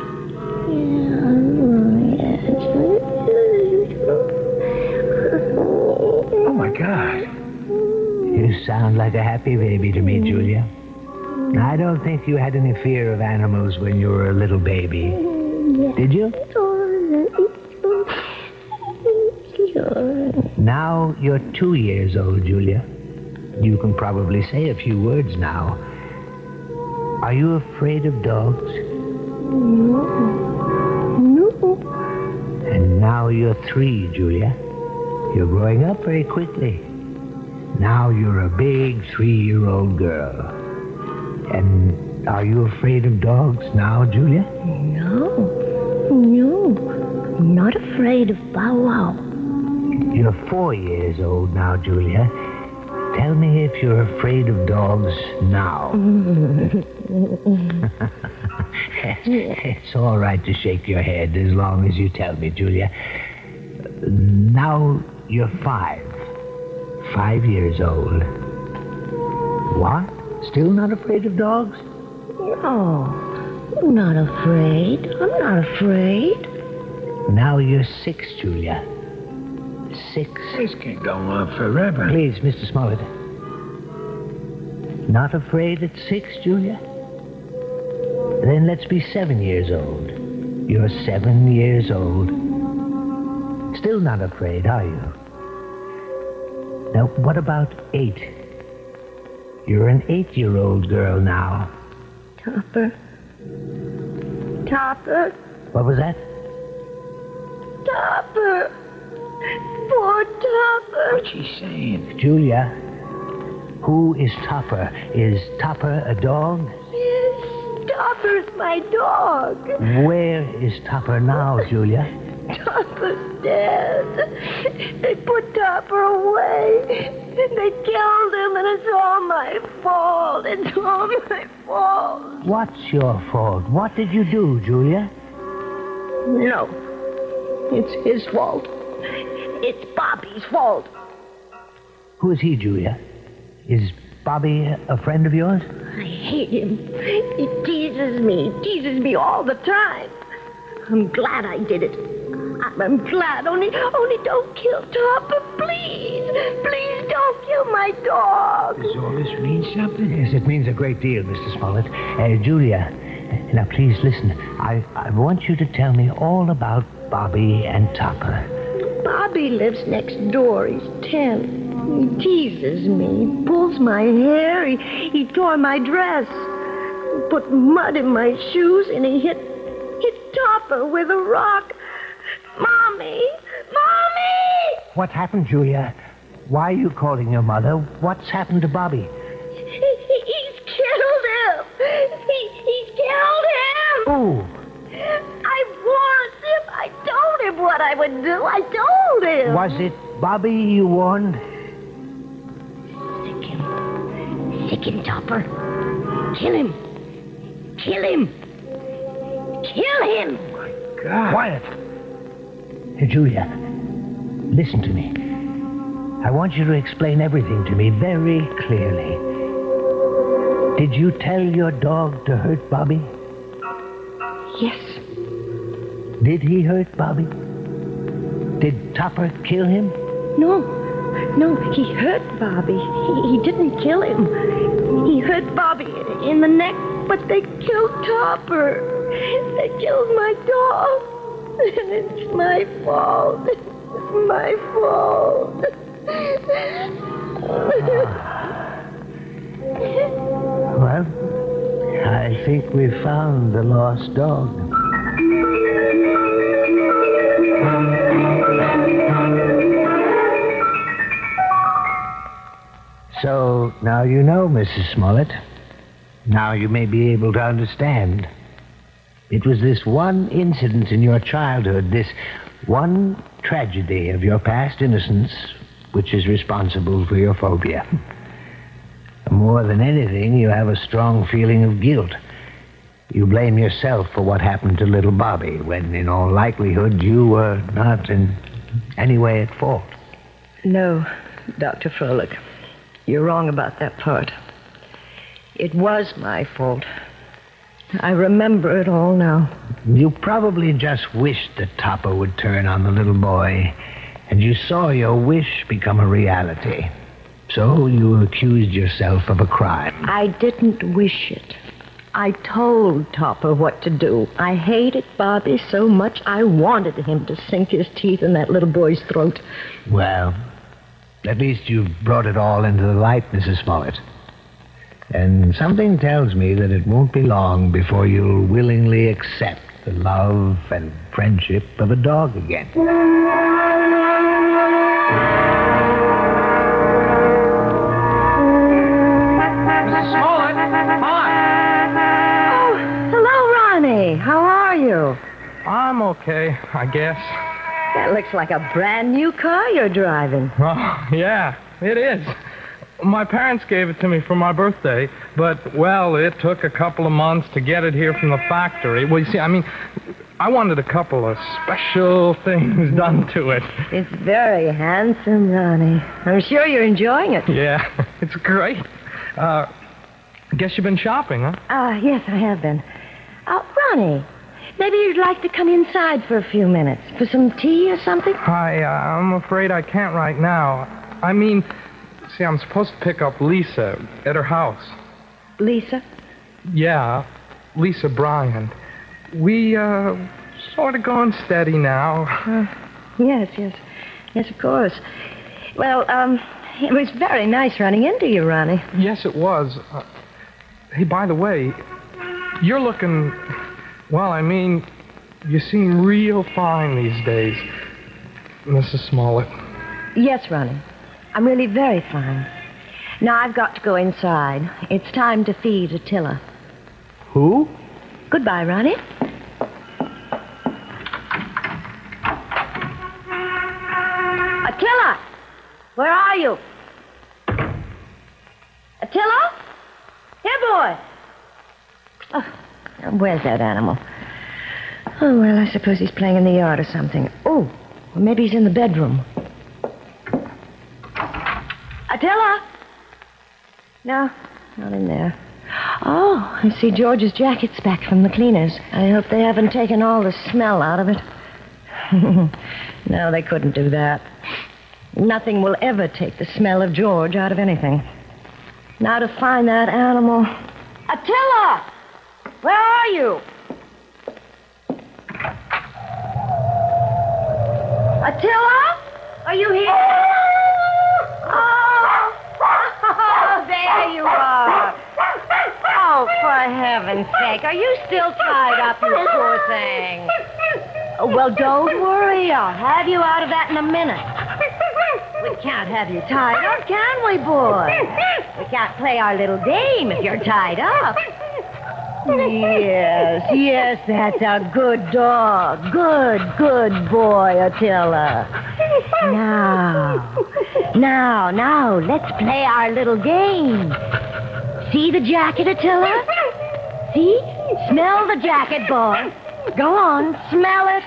Oh, my God. You sound like a happy baby to me, Julia. I don't think you had any fear of animals when you were a little baby. Did you? Now you're two years old, Julia. You can probably say a few words now. Are you afraid of dogs? No. No. And now you're three, Julia. You're growing up very quickly. Now you're a big three-year-old girl. And are you afraid of dogs now, Julia? No. No. I'm not afraid of Bow Wow. You're four years old now, Julia. Tell me if you're afraid of dogs now. It's all right to shake your head as long as you tell me, Julia. Now you're five. Five years old. What? Still not afraid of dogs? No. I'm not afraid. I'm not afraid. Now you're six, Julia. Six. This can go on forever. Please, Mister Smollett. Not afraid at six, Julia? Then let's be seven years old. You're seven years old. Still not afraid, are you? Now, what about eight? You're an eight-year-old girl now. Topper. Topper. What was that? Topper. Poor Topper. What's she saying? Julia, who is Topper? Is Topper a dog? Yes, Topper's my dog. Where is Topper now, Julia? Topper's dead. They put Topper away. They killed him, and it's all my fault. It's all my fault. What's your fault? What did you do, Julia? No. It's his fault. It's Bobby's fault. Who is he, Julia? Is Bobby a friend of yours? I hate him. He teases me, teases me all the time. I'm glad I did it. I'm, I'm glad. Only, only don't kill Topper, please. Please don't kill my dog. Does all this mean something? Yes, it means a great deal, Mister Smollett. Uh, Julia, now please listen. I, I want you to tell me all about Bobby and Topper. Bobby lives next door. He's ten. He teases me, he pulls my hair, he, he tore my dress, put mud in my shoes, and he hit, hit Topper with a rock. Mommy! Mommy! What happened, Julia? Why are you calling your mother? What's happened to Bobby? He, he, he's killed him! He, he's killed him! Oh. I warned him. I told him what I would do. I told him. Was it Bobby you warned? Sick him. Sick him, Topper. Kill him. Kill him. Kill him. God. Quiet. Hey, Julia, listen to me. I want you to explain everything to me very clearly. Did you tell your dog to hurt Bobby? Yes. Did he hurt Bobby? Did Topper kill him? No. No, he hurt Bobby. He, he didn't kill him. He hurt Bobby in the neck, but they killed Topper. They killed my dog. And it's my fault. It's my fault. Well, I think we've found the lost dog. So now you know, Missus Smollett. Now you may be able to understand. It was this one incident in your childhood, this one tragedy of your past innocence, which is responsible for your phobia. More than anything, you have a strong feeling of guilt. You blame yourself for what happened to little Bobby, when in all likelihood you were not in any way at fault. No, Doctor Froelich. You're wrong about that part. It was my fault. I remember it all now. You probably just wished that Topper would turn on the little boy, and you saw your wish become a reality. So you accused yourself of a crime. I didn't wish it. I told Topper what to do. I hated Bobby so much I wanted him to sink his teeth in that little boy's throat. Well, at least you've brought it all into the light, Missus Smollett. And something tells me that it won't be long before you'll willingly accept the love and friendship of a dog again. How are you? I'm okay, I guess. That looks like a brand new car you're driving. Oh, yeah, it is. My parents gave it to me for my birthday, but, well, it took a couple of months to get it here from the factory. Well, you see, I mean, I wanted a couple of special things done to it. It's very handsome, Ronnie. I'm sure you're enjoying it. Yeah, it's great. Uh, I guess you've been shopping, huh? Ah, uh, yes, I have been. Oh, Ronnie, maybe you'd like to come inside for a few minutes for some tea or something? I, uh, I'm afraid I can't right now. I mean, see, I'm supposed to pick up Lisa at her house. Lisa? Yeah, Lisa Bryant. We, uh, sort of going steady now. Uh, yes, yes. Yes, of course. Well, um, it was very nice running into you, Ronnie. Yes, it was. Uh, hey, by the way, you're looking, well, I mean, you seem real fine these days, Missus Smollett. Yes, Ronnie. I'm really very fine. Now I've got to go inside. It's time to feed Attila. Who? Goodbye, Ronnie. Attila! Where are you? Attila? Here, boy! Oh, where's that animal? Oh, well, I suppose he's playing in the yard or something. Oh, well, maybe he's in the bedroom. Attila? No, not in there. Oh, I see George's jacket's back from the cleaners. I hope they haven't taken all the smell out of it. No, they couldn't do that. Nothing will ever take the smell of George out of anything. Now to find that animal. Attila! Where are you? Attila? Are you here? Oh! heaven's sake, are you still tied up, you poor thing? Oh, well, don't worry. I'll have you out of that in a minute. We can't have you tied up, can we, boy? We can't play our little game if you're tied up. Yes, yes, that's a good dog. Good, good boy, Attila. Now, now, now, let's play our little game. See the jacket, Attila? See? Smell the jacket, boy. Go on, smell it.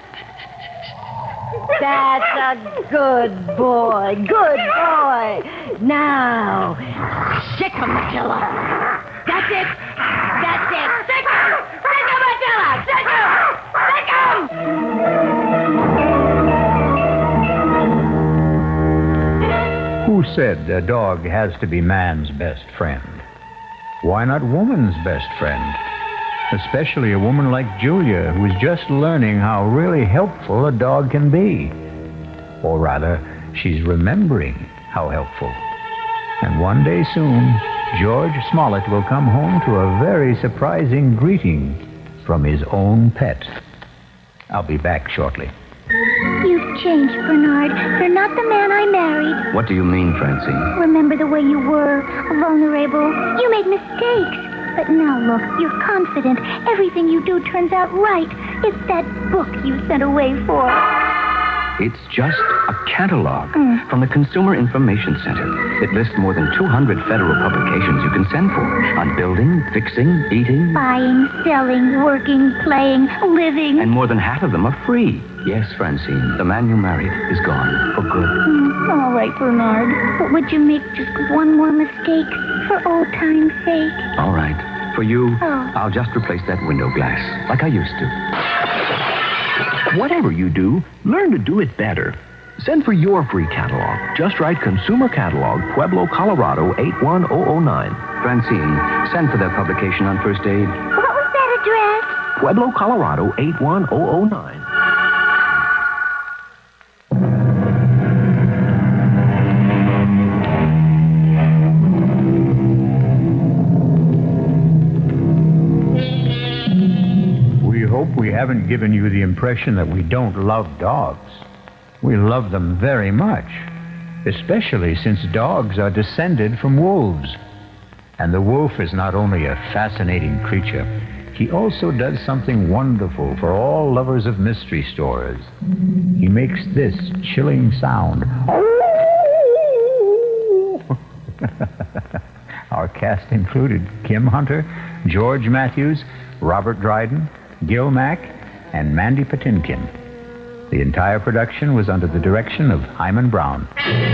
That's a good boy, good boy. Now, sick him, Attila. That's it. That's it. Sick him! Sick him, Attila! Sick him! Sick him! Who said a dog has to be man's best friend? Why not woman's best friend? Especially a woman like Julia, who is just learning how really helpful a dog can be. Or rather, she's remembering how helpful. And one day soon, George Smollett will come home to a very surprising greeting from his own pet. I'll be back shortly. You've changed, Bernard. You're not the man I married. What do you mean, Francine? Remember the way you were, vulnerable. You made mistakes. But now look, you're confident. Everything you do turns out right. It's that book you sent away for. It's just a catalog Mm. from the Consumer Information Center. It lists more than two hundred federal publications you can send for on building, fixing, eating, Buying, selling, working, playing, living. and more than half of them are free. Yes, Francine, the man you married is gone for good. Mm, all right, Bernard. But would you make just one more mistake for old time's sake? All right. For you, Oh. I'll just replace that window glass like I used to. Whatever you do, learn to do it better. Send for your free catalog. Just write Consumer Catalog, Pueblo, Colorado, eight one zero zero nine. Francine, send for that publication on First Aid. What was that address? Pueblo, Colorado, eight one zero zero nine. We hope we haven't given you the impression that we don't love dogs. We love them very much, especially since dogs are descended from wolves. And the wolf is not only a fascinating creature, he also does something wonderful for all lovers of mystery stories. He makes this chilling sound. Our cast included Kim Hunter, George Matthews, Robert Dryden, Gil Mack, and Mandy Patinkin. The entire production was under the direction of Hyman Brown.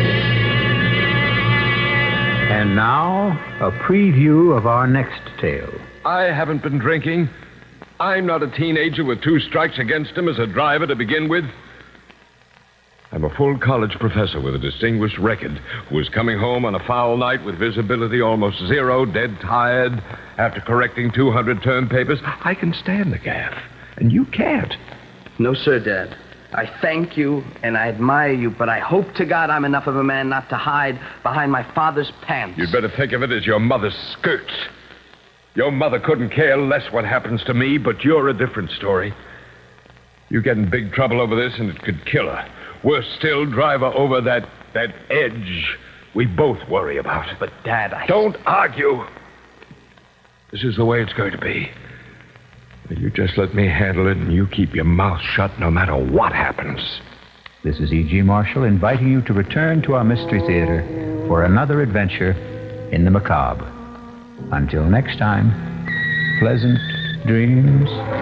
And now, a preview of our next tale. I haven't been drinking. I'm not a teenager with two strikes against him as a driver to begin with. I'm a full college professor with a distinguished record who is coming home on a foul night with visibility almost zero, dead tired, after correcting two hundred term papers. I can stand the gaff, and you can't. No, sir, Dad. I thank you and I admire you, but I hope to God I'm enough of a man not to hide behind my father's pants. You'd better think of it as your mother's skirts. Your mother couldn't care less what happens to me, but you're a different story. You get in big trouble over this, and it could kill her. Worse still, drive her over that, that edge we both worry about. But, Dad, I... Don't argue. This is the way it's going to be. You just let me handle it, and you keep your mouth shut no matter what happens. This is E G. Marshall inviting you to return to our Mystery Theater for another adventure in the macabre. Until next time, pleasant dreams.